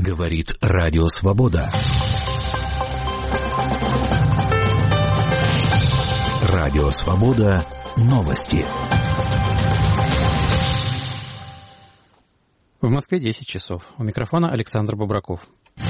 Говорит Радио Свобода. Радио Свобода. Новости. В Москве 10 часов. У микрофона Александр Бобраков.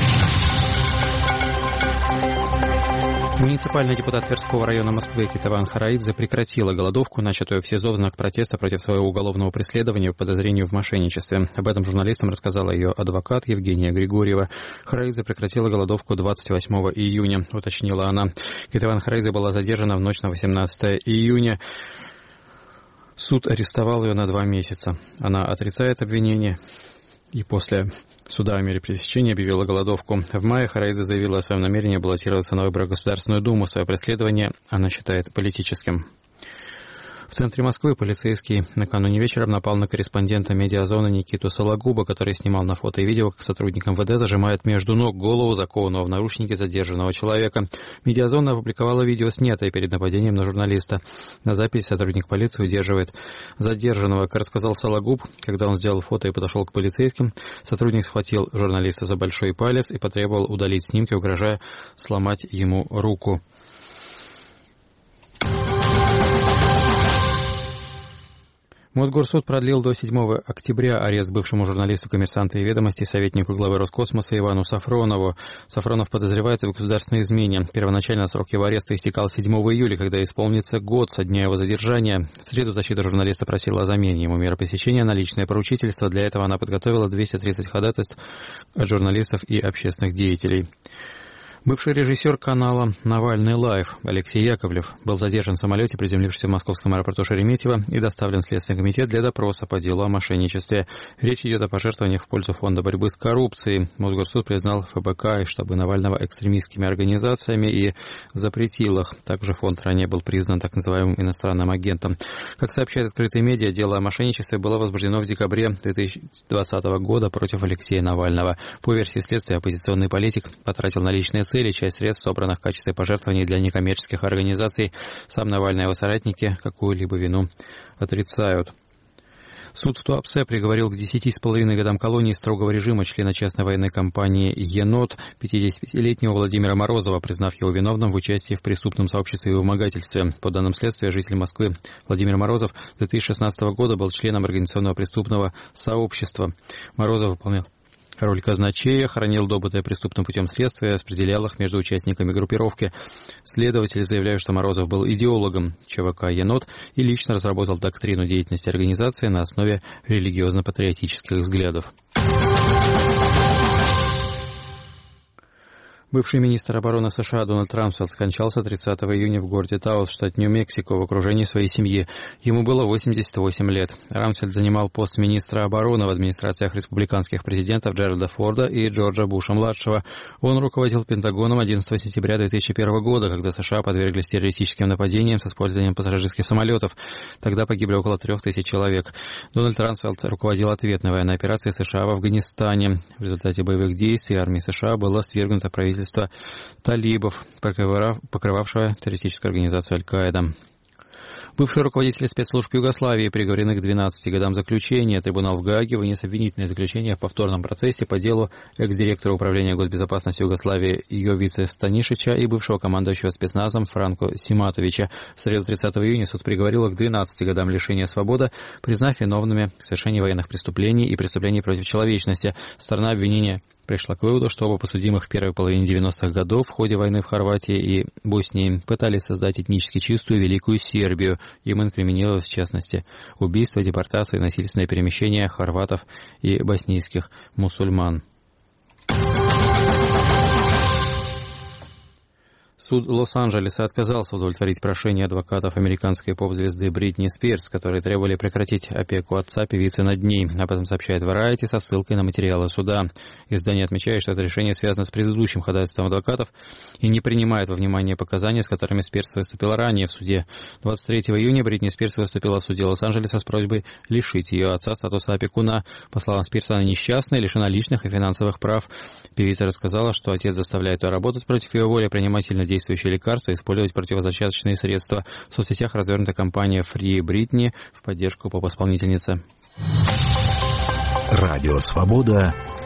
Муниципальный депутат Тверского района Москвы Кетаван Хараидзе прекратила голодовку, начатую в СИЗО в знак протеста против своего уголовного преследования по подозрению в мошенничестве. Об этом журналистам рассказала ее адвокат Евгения Григорьева. Хараидзе прекратила голодовку 28 июня, уточнила она. Кетаван Хараидзе была задержана в ночь на 18 июня. Суд арестовал ее на 2 месяца. Она отрицает обвинение и после суда о мере пресечения объявила голодовку. В мае Хараидзе заявила о своем намерении баллотироваться на выборы в Государственную Думу. Свое преследование она считает политическим. В центре Москвы полицейский накануне вечером напал на корреспондента медиазоны Никиту Сологуба, который снимал на фото и видео, как сотрудник МВД зажимает между ног голову закованного в наручники задержанного человека. Медиазона опубликовала видео, снятое перед нападением на журналиста. На записи сотрудник полиции удерживает задержанного. Как рассказал Сологуб, когда он сделал фото и подошел к полицейским, сотрудник схватил журналиста за большой палец и потребовал удалить снимки, угрожая сломать ему руку. Мосгорсуд продлил до 7 октября арест бывшему журналисту «Коммерсанта» и «Ведомостей», советнику главы Роскосмоса Ивану Сафронову. Сафронов подозревается в государственной измене. Первоначально срок его ареста истекал 7 июля, когда исполнится год со дня его задержания. В среду защита журналиста просила о замене ему меры пресечения на личное поручительство. Для этого она подготовила 230 ходатайств от журналистов и общественных деятелей. Бывший режиссер канала «Навальный Лайв» Алексей Яковлев был задержан в самолете, приземлившемся в московском аэропорту Шереметьево, и доставлен в Следственный комитет для допроса по делу о мошенничестве. Речь идет о пожертвованиях в пользу Фонда борьбы с коррупцией. Мосгорсуд признал ФБК и штабы Навального экстремистскими организациями и запретил их. Также фонд ранее был признан так называемым иностранным агентом. Как сообщает открытые медиа, дело о мошенничестве было возбуждено в декабре 2020 года против Алексея Навального. По версии следствия, оппозиционный политик потратил на личные цели часть средств, собранных в качестве пожертвований для некоммерческих организаций. Сам Навальный и его соратники какую-либо вину отрицают. Суд в Туапсе приговорил к 10,5 годам колонии строгого режима члена частной военной компании «Енот» 55-летнего Владимира Морозова, признав его виновным в участии в преступном сообществе и вымогательстве. По данным следствия, житель Москвы Владимир Морозов с 2016 года был членом организационного преступного сообщества. Морозов выполнял роль казначея, хранил добытое преступным путем следствия, распределял их между участниками группировки. Следователи заявляют, что Морозов был идеологом ЧВК «Енот» и лично разработал доктрину деятельности организации на основе религиозно-патриотических взглядов. Бывший министр обороны США Дональд Рамсфелд скончался 30 июня в городе Таус, штат Нью-Мексико, в окружении своей семьи. Ему было 88 лет. Рамсфелд занимал пост министра обороны в администрациях республиканских президентов Джеральда Форда и Джорджа Буша-младшего. Он руководил Пентагоном 11 сентября 2001 года, когда США подверглись террористическим нападениям с использованием пассажирских самолетов. Тогда погибли около 3000 человек. Дональд Рамсфелд руководил ответной военной операцией США в Афганистане. В результате боевых действий армии США было свергнуто правительство талибов, покрывавшего террористическую организацию Аль-Каида. Бывшие руководители спецслужб Югославии приговорены к 12 годам заключения. Трибунал в Гааге вынес обвинительное заключение в повторном процессе по делу экс-директора управления госбезопасности Югославии Йовице Станишича и бывшего командующего спецназом Франко Симатовича. В среду 30 июня суд приговорил их к 12 годам лишения свободы, признав виновными в совершении военных преступлений и преступлений против человечности. Сторона обвинения пришла к выводу, что оба подсудимых в первой половине 90-х годов в ходе войны в Хорватии и Боснии пытались создать этнически чистую Великую Сербию. Им инкриминировалось, в частности, убийство, депортация и насильственное перемещение хорватов и боснийских мусульман. Суд Лос-Анджелеса отказался удовлетворить прошение адвокатов американской поп-звезды Бритни Спирс, которые требовали прекратить опеку отца певицы над ней. Об этом сообщает Variety со ссылкой на материалы суда. Издание отмечает, что это решение связано с предыдущим ходатайством адвокатов и не принимает во внимание показания, с которыми Спирс выступила ранее в суде. 23 июня Бритни Спирс выступила в суде Лос-Анджелеса с просьбой лишить ее отца статуса опекуна. По словам Спирс, она несчастна и лишена личных и финансовых прав. Певица рассказала, что отец заставляет ее работать против ее воли, принимать сильнодействующие лекарства, использовать противозачаточные средства. В соцсетях развернута кампания Free Britney в поддержку поп-исполнительницы. Радио Свобода.